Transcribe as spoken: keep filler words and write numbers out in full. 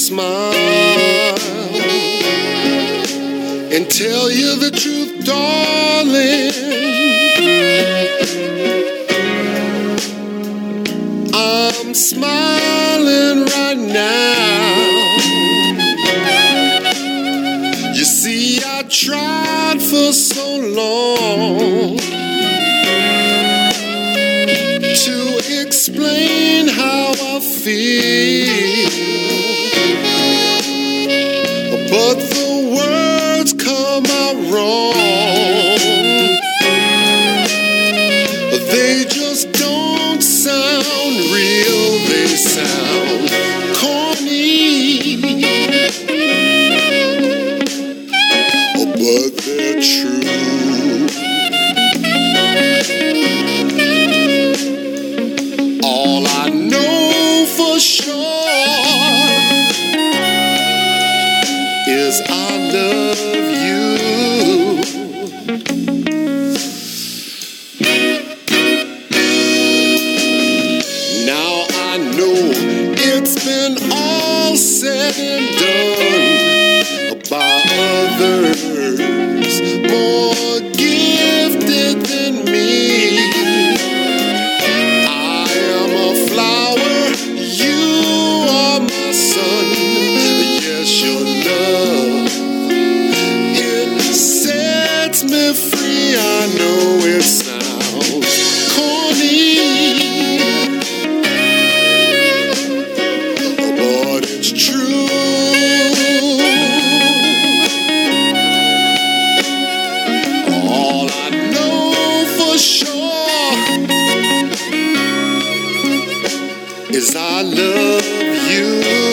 smile and tell you the truth, darling. I'm smiling right now. You see, I tried for so long to explain how I feel, but the words come out wrong. They just don't sound real, they sound corny, but they're true. All I know for sure is I love you. Now I know it's been all said and done by others more gifted than me. I am a flower, you are my sun. Yes, your love, it sets me free. I know it sounds corny, but it's true. All I know for sure is I love you.